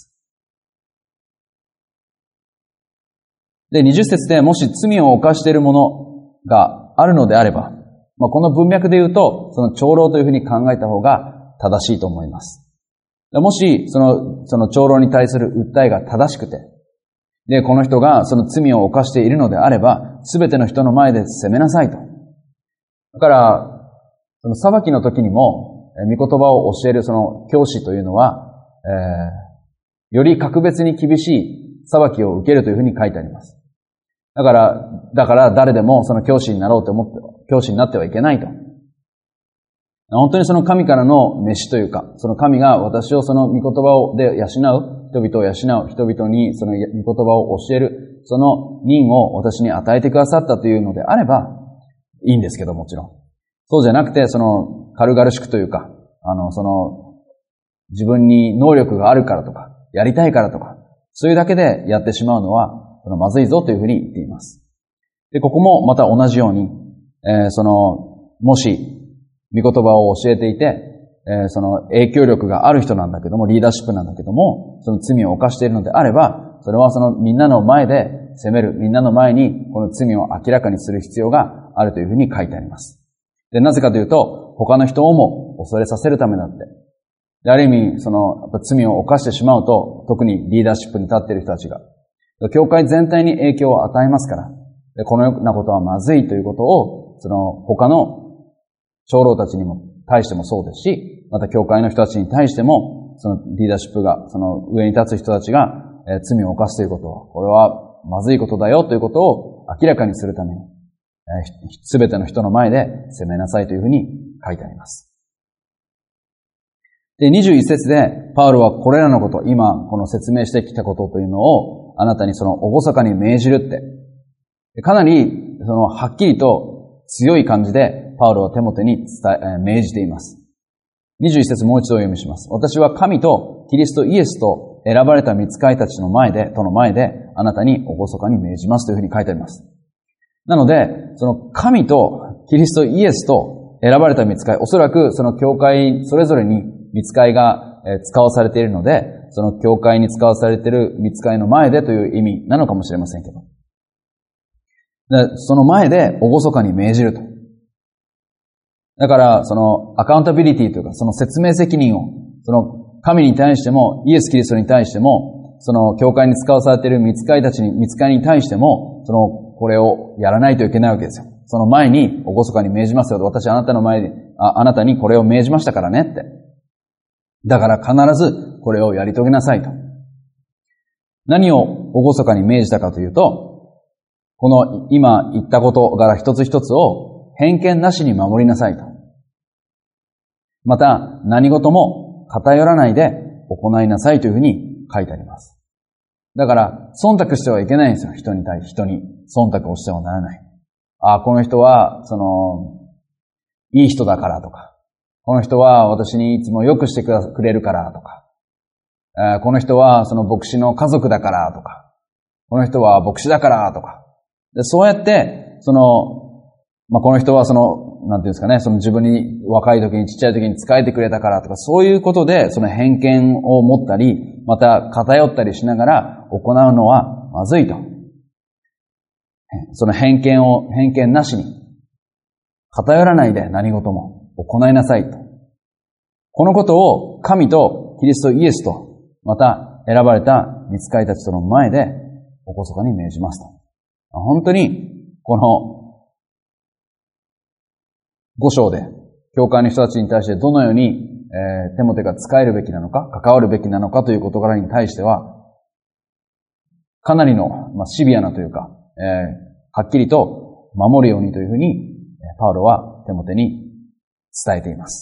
で、20節でもし罪を犯しているものがあるのであれば、この文脈で言うと、その長老というふうに考えた方が正しいと思います。もし、その長老に対する訴えが正しくて、で、この人がその罪を犯しているのであれば、すべての人の前で責めなさいと。だから、その裁きの時にも、御言葉を教えるその教師というのは、より格別に厳しい裁きを受けるというふうに書いてあります。だから誰でもその教師になろうと思って、教師になってはいけないと。本当にその神からの召しというか、その神が私をその御言葉で養う、人々を養う、人々にその御言葉を教える、その任を私に与えてくださったというのであれば、いいんですけどもちろん。そうじゃなくて、その軽々しくというか、自分に能力があるからとか、やりたいからとか、そういうだけでやってしまうのは、まずいぞというふうに言っています。で、ここもまた同じように、もし、御言葉を教えていて、その影響力がある人なんだけども、リーダーシップなんだけども、その罪を犯しているのであれば、それはそのみんなの前で責める、みんなの前にこの罪を明らかにする必要があるというふうに書いてあります。で、なぜかというと、他の人をも恐れさせるためだって。で、ある意味、やっぱ罪を犯してしまうと、特にリーダーシップに立っている人たちが、教会全体に影響を与えますから、で、このようなことはまずいということを、他の長老たちにも対してもそうですし、また教会の人たちに対しても、そのリーダーシップが、その上に立つ人たちが、罪を犯すということを、これはまずいことだよということを明らかにするために、すべての人の前で責めなさいというふうに書いてあります。で、21節で、パウロはこれらのこと、今この説明してきたことというのを、あなたにその厳かに命じるって、かなり、はっきりと強い感じで、パウロはテモテに命じています。21節もう一度お読みします。私は神とキリストイエスと選ばれた御使いたちの前で、あなたに厳かに命じますというふうに書いてあります。なので、その神とキリストイエスと選ばれた御使い、おそらくその教会それぞれに御使いが使わされているので、その教会に使わされている御使いの前でという意味なのかもしれませんけど。で、その前で厳かに命じると。だから、そのアカウンタビリティというか、その説明責任を、その神に対しても、イエス・キリストに対しても、その教会に使わされている御使いに対しても、これをやらないといけないわけですよ。その前に厳かに命じますよと。私あなたにこれを命じましたからねって。だから必ずこれをやり遂げなさいと。何を厳かに命じたかというと、この今言った事柄一つ一つを偏見なしに守りなさいと。また、何事も偏らないで行いなさいというふうに書いてあります。だから、忖度してはいけないんですよ。人に忖度をしてはならない。この人は、いい人だからとか、この人は私にいつも良くしてくれるからとか、この人はその牧師の家族だからとか、この人は牧師だからとか、でそうやって、この人はなんていうんですかね、自分に若い時にちっちゃい時に仕えてくれたからとか、そういうことで偏見を持ったり、また偏ったりしながら行うのはまずいと。その偏見なしに、偏らないで何事も行いなさいと。このことを神とキリストイエスと、また選ばれた御使いたちとの前でおこそかに命じますと。本当に、この5章で、教会の人たちに対してどのように、テモテが仕えるべきなのか、関わるべきなのかという事柄に対しては、かなりの、シビアなというか、はっきりと守るようにというふうに、パウロはテモテに伝えています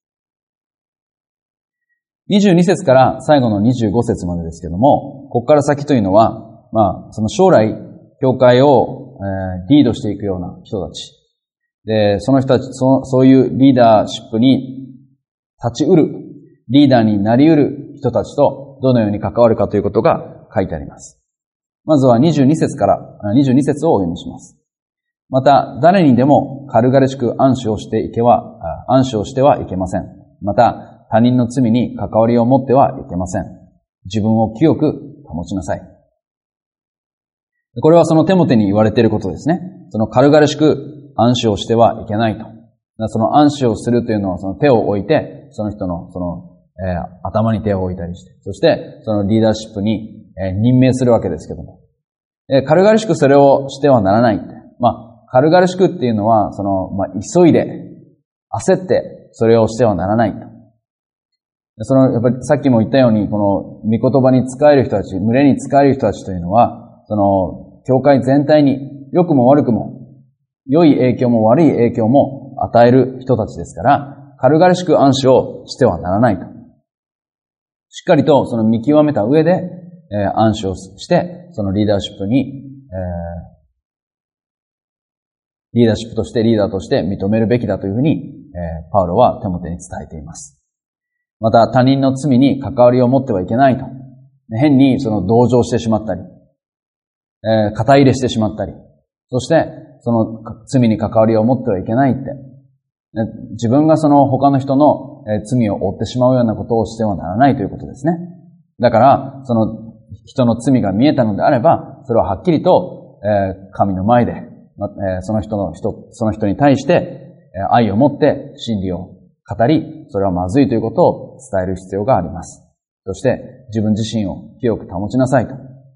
。22節から最後の25節までですけども、ここから先というのは、その将来、教会を、リードしていくような人たち。で、その人たち、そういうリーダーシップに立ちうる、リーダーになりうる人たちとどのように関わるかということが書いてあります。まずは22節をお読みします。また、誰にでも軽々しく暗視をしてはいけません。また、他人の罪に関わりを持ってはいけません。自分を清く保ちなさい。これはそのテモテに言われていることですね。その軽々しく暗視をしてはいけないと。その暗視をするというのはその手を置いて、その人の頭に手を置いたりして、そしてそのリーダーシップに任命するわけですけども。軽々しくそれをしてはならないって。軽々しくっていうのは、急いで、焦って、それをしてはならないと。やっぱりさっきも言ったように、この御言葉に仕える人たち、群れに仕える人たちというのは、教会全体に良くも悪くも、良い影響も悪い影響も与える人たちですから、軽々しく暗視をしてはならないと。しっかりとその見極めた上で、暗視をして、そのリーダーシップに、リーダーシップとして、リーダーとして認めるべきだというふうに、パウロはテモテに伝えています。また、他人の罪に関わりを持ってはいけないと。変に同情してしまったり、肩入れしてしまったり、そして、その罪に関わりを持ってはいけないって。自分が他の人の罪を負ってしまうようなことをしてはならないということですね。だから、人の罪が見えたのであれば、それははっきりと、神の前で、その人に対して、愛を持って真理を語り、それはまずいということを伝える必要があります。そして、自分自身を清く保ちなさいと。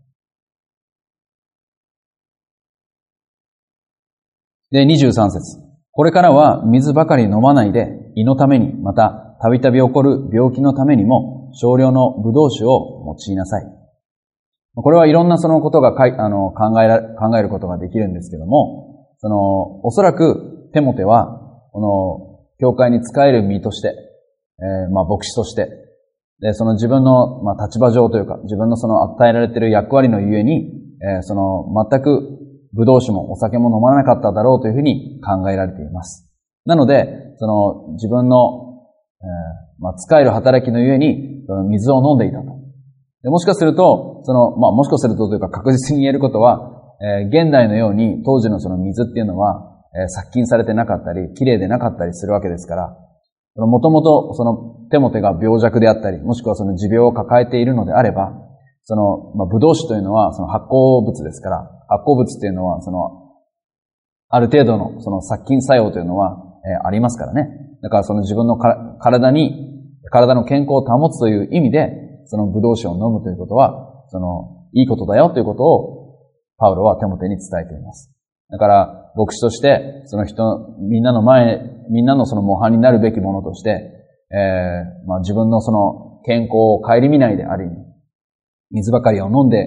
で、23節。これからは水ばかり飲まないで、胃のために、また、たびたび起こる病気のためにも、少量のブドウ酒を用いなさい。これはいろんなそのことが考えることができるんですけども、おそらくテモテは、この、教会に仕える身として、牧師として、で、自分の、立場上というか、自分の与えられている役割のゆえに、全くブドウ酒もお酒も飲まなかっただろうというふうに考えられています。なので、自分の、仕える働きのゆえに、水を飲んでいたと。でもしかすると、もしかするとというか確実に言えることは、現代のように当時の水っていうのは、殺菌されてなかったり、綺麗でなかったりするわけですから、もともとテモテが病弱であったり、もしくは持病を抱えているのであれば、ブドウ酒というのは発酵物ですから、発酵物っていうのはある程度の殺菌作用というのは、ありますからね。だから自分の体の健康を保つという意味で、ブドウ酒を飲むということは、いいことだよということを、パウロはテモテに伝えています。だから、牧師として、みんなの模範になるべきものとして、自分の健康を顧みないである意味、水ばかりを飲んで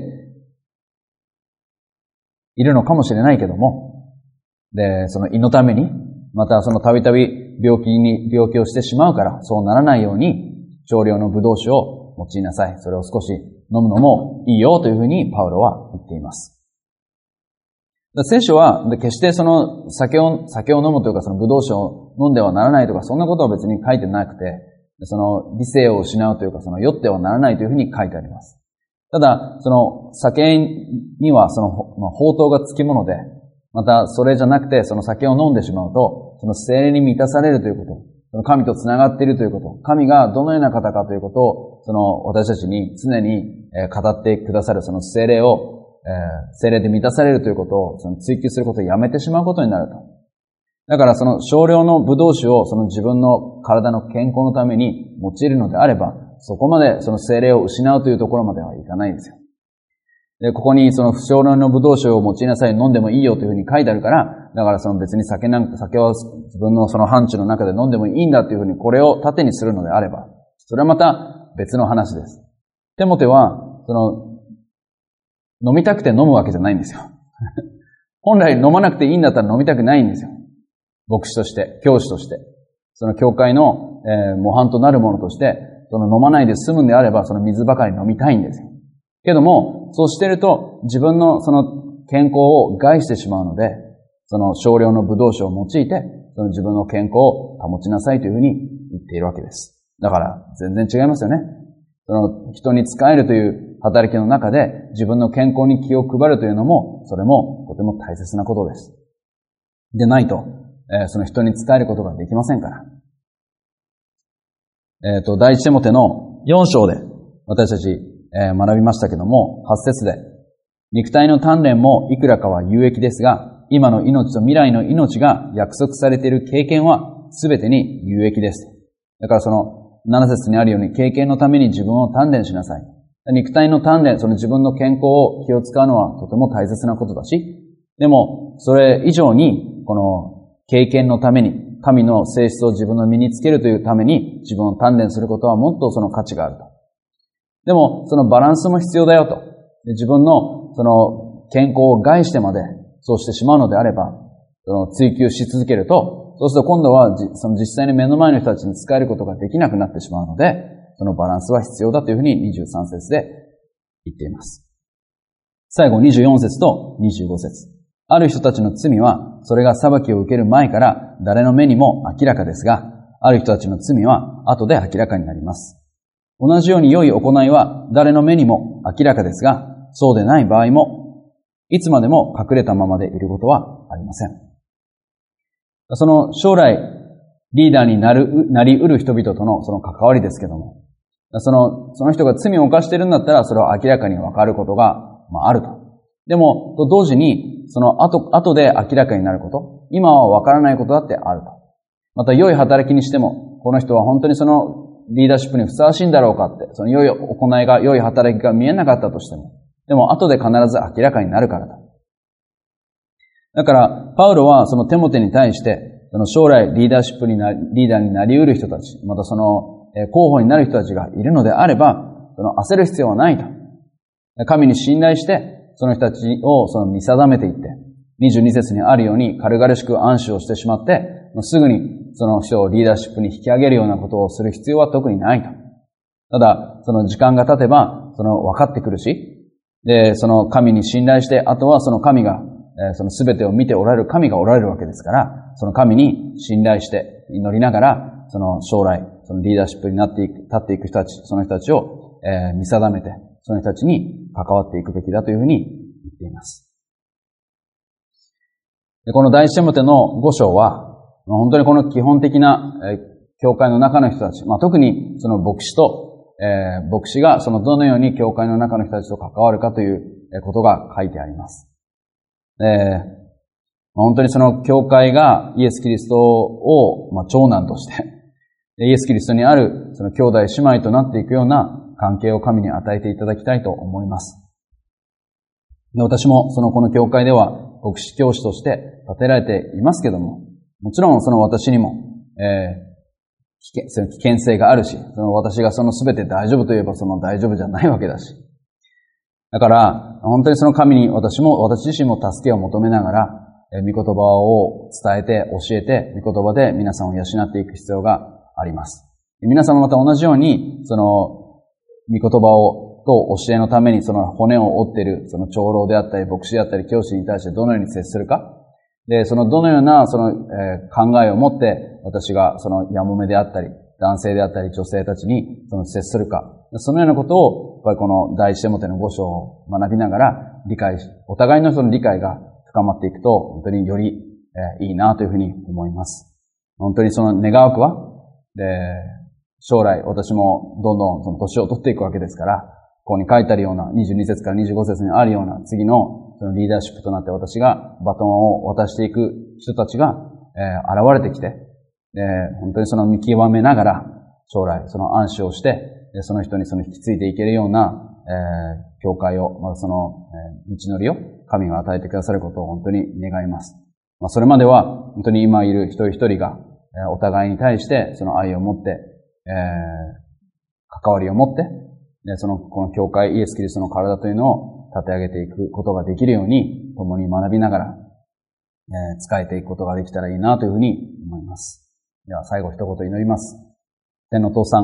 いるのかもしれないけども、で、胃のために、またたびたび病気をしてしまうから、そうならないように、少量のブドウ酒を用いなさい。それを少し飲むのもいいよというふうにパウロは言っています。聖書は、決して酒を飲むというかブドウ酒を飲んではならないとか、そんなことは別に書いてなくて、理性を失うというか、酔ってはならないというふうに書いてあります。ただ、酒には法灯がつきもので、またそれじゃなくて、酒を飲んでしまうと、聖霊に満たされるということ、神と繋がっているということ、神がどのような方かということを、私たちに常に語ってくださる聖霊で満たされるということを追求することをやめてしまうことになると。だから少量のブドウ酒を自分の体の健康のために用いるのであれば、そこまで聖霊を失うというところまではいかないんですよ。 で、ここにその不少量のブドウ酒を用いなさい、飲んでもいいよというふうに書いてあるから、だからその別に酒は自分のその範疇の中で飲んでもいいんだというふうにこれを盾にするのであれば、それはまた別の話です。テモテは、飲みたくて飲むわけじゃないんですよ。本来飲まなくていいんだったら飲みたくないんですよ。牧師として、教師として。その教会の、模範となるものとして、飲まないで済むんであれば、その水ばかり飲みたいんですよ。けども、そうしてると、自分のその健康を害してしまうので、その少量のブドウ酒を用いて、その自分の健康を保ちなさいというふうに言っているわけです。だから、全然違いますよね。その人に仕えるという働きの中で、自分の健康に気を配るというのも、それもとても大切なことです。でないと、その人に仕えることができませんから。第一テモテの4章で私たち、学びましたけども、8節で、肉体の鍛錬もいくらかは有益ですが、今の命と未来の命が約束されている経験は全てに有益です。だからその7節にあるように経験のために自分を鍛錬しなさい。肉体の鍛錬、その自分の健康を気を使うのはとても大切なことだし、でもそれ以上にこの経験のために、神の性質を自分の身につけるというために自分を鍛錬することはもっとその価値があると。でもそのバランスも必要だよと。自分のその健康を害してまでそうしてしまうのであれば、その追求し続けると、そうすると今度はその実際に目の前の人たちに仕えることができなくなってしまうので、そのバランスは必要だというふうに23節で言っています。最後24節と25節。ある人たちの罪は、それが裁きを受ける前から誰の目にも明らかですが、ある人たちの罪は後で明らかになります。同じように良い行いは誰の目にも明らかですが、そうでない場合も、いつまでも隠れたままでいることはありません。その将来リーダーになり得る人々とのその関わりですけども、その人が罪を犯しているんだったら、それは明らかにわかることが、あると。でも、と同時に、その後で明らかになること、今はわからないことだってあると。また、良い働きにしても、この人は本当にそのリーダーシップにふさわしいんだろうかって、その良い行いが、良い働きが見えなかったとしても、でも後で必ず明らかになるからだ。だから、パウロはそのテモテに対して、その将来リーダーになり得る人たち、またその候補になる人たちがいるのであれば、その焦る必要はないと。神に信頼して、その人たちをその見定めていって、22節にあるように軽々しく暗視をしてしまって、すぐにその人をリーダーシップに引き上げるようなことをする必要は特にないと。ただ、その時間が経てば、その分かってくるし、で、その神に信頼して、あとはその神が、その全てを見ておられる神がおられるわけですから、その神に信頼して祈りながら、その将来、そのリーダーシップに立っていく人たち、その人たちを、見定めて、その人たちに関わっていくべきだというふうに言っています。でこの第一テモテの5章は、本当にこの基本的な、教会の中の人たち、特にその牧師がそのどのように教会の中の人たちと関わるかということが書いてあります。本当にその教会がイエス・キリストを、長男として、イエス・キリストにあるその兄弟姉妹となっていくような関係を神に与えていただきたいと思います。で私もこの教会では牧師教師として立てられていますけども、もちろんその私にも、危険性があるし、私がその全て大丈夫といえばその大丈夫じゃないわけだし。だから、本当にその神に私自身も助けを求めながら、御言葉を伝えて、教えて、御言葉で皆さんを養っていく必要があります。皆さんもまた同じように、御言葉と教えのためにその骨を折っている、その長老であったり、牧師であったり、教師に対してどのように接するか。で、どのような考えを持って、私がやもめであったり、男性であったり、女性たちに接するか。そのようなことを、やっぱりこの第一テモテの5章を学びながらお互いのその理解が深まっていくと、本当によりいいなというふうに思います。本当に願わくは、将来私もどんどん年を取っていくわけですから、ここに書いてあるような22節から25節にあるような次のリーダーシップとなって私がバトンを渡していく人たちが現れてきて、本当に見極めながら将来暗視をして、その人に引き継いでいけるような教会を、またその、道のりを神が与えてくださることを本当に願います。それまでは、本当に今いる一人一人が、お互いに対して、その愛を持って、関わりを持って、この教会、イエス・キリストの体というのを立て上げていくことができるように、共に学びながら、使えていくことができたらいいなというふうに思います。では、最後一言祈ります。天のお父さん、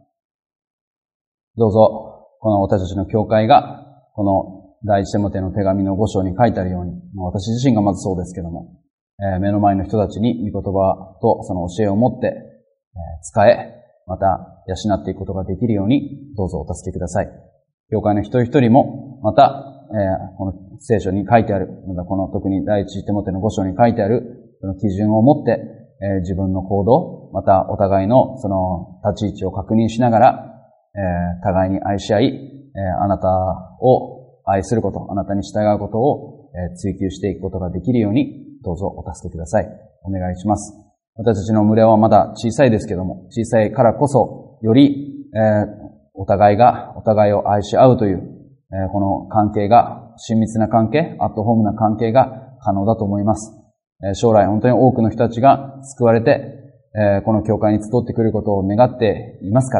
どうぞ、この私たちの教会が、この第一テモテの手紙の5章に書いてあるように、私自身がまずそうですけども、目の前の人たちに御言葉とその教えを持って、使え、また養っていくことができるように、どうぞお助けください。教会の一人一人も、また、この聖書に書いてある、またこの特に第一テモテの5章に書いてある、その基準を持って、自分の行動、またお互いのその立ち位置を確認しながら、互いに愛し合い、あなたを愛すること、あなたに従うことを追求していくことができるように、どうぞお助けください。お願いします。私たちの群れはまだ小さいですけども、小さいからこそ、より、お互いがお互いを愛し合うという、この関係が、親密な関係、アットホームな関係が可能だと思います。将来本当に多くの人たちが救われて、この教会に集ってくることを願っていますから、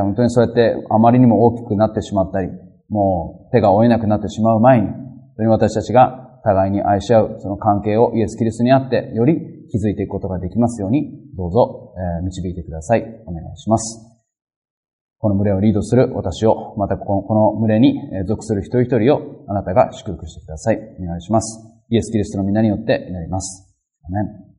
本当にそうやってあまりにも大きくなってしまったり、もう手が負えなくなってしまう前に、本当に私たちが互いに愛し合うその関係をイエス・キリストにあって、より築いていくことができますように、どうぞ導いてください。お願いします。この群れをリードする私を、またこの群れに属する一人一人をあなたが祝福してください。お願いします。イエス・キリストの皆によって祈ります。アメン。